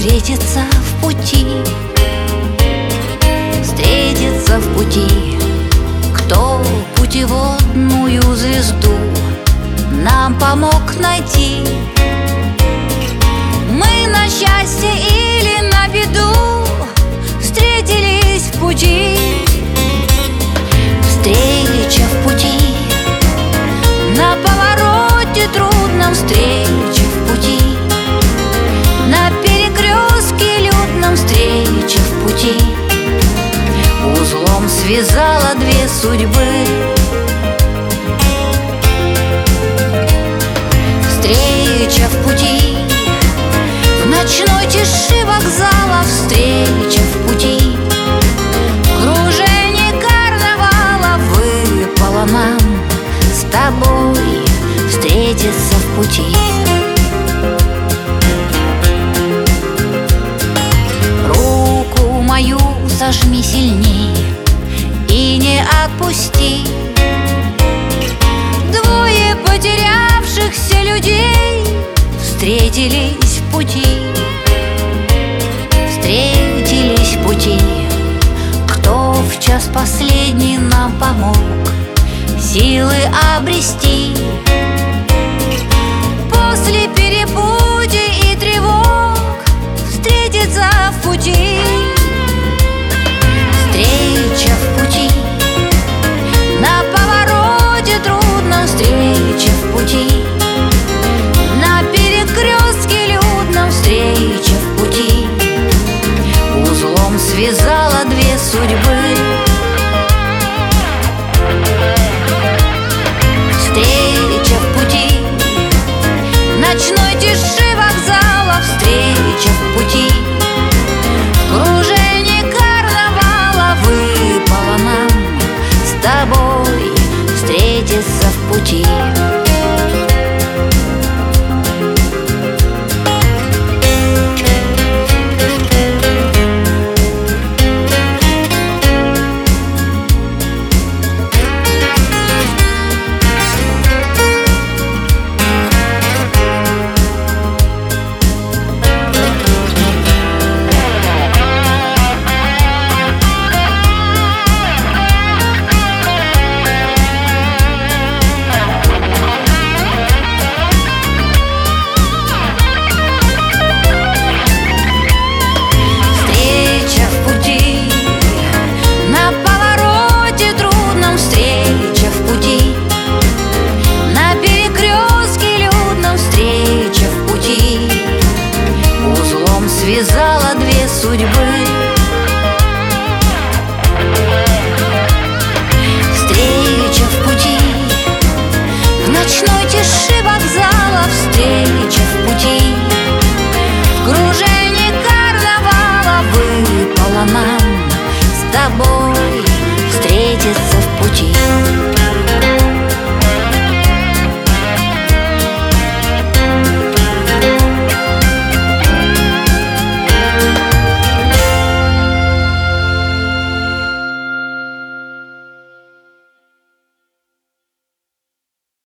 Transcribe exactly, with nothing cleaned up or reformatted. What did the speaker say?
встретиться в пути, встретиться в пути. Кто путеводную звезду нам помог найти? Мы на счастье или на беду встретились в пути. Встреча в пути, на повороте трудном встреча в пути, на перекрестке людном встреча в пути. Узлом связала две судьбы. Встреча в пути, в ночной тиши вокзала встреча в пути. Кружение карнавала выпало нам с тобой встретиться в пути. Руку мою сожми сильней и не отпусти. Двое потерявшихся людей встретились в пути, встретились в пути. Кто в час последний нам помог силы обрести? После перепутий и тревог встретиться в пути. Встреча в пути, на повороте трудном встреча в пути, на перекрестке людном встреча в пути. Узлом связала две судьбы. Встреча в пути, в ночной тиши вокзала встреча в пути.